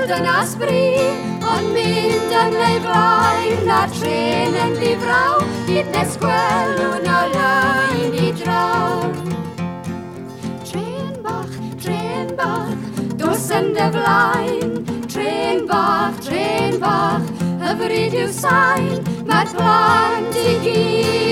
gweld yn asbri, ond mynd yn ei flaen a'r tren yn ddifraw, hyd nes gwelwn o laen I draw. Tren bach, dos yn dy flaen, tren bach, hyfryd yw sain, mae'r plant I gyd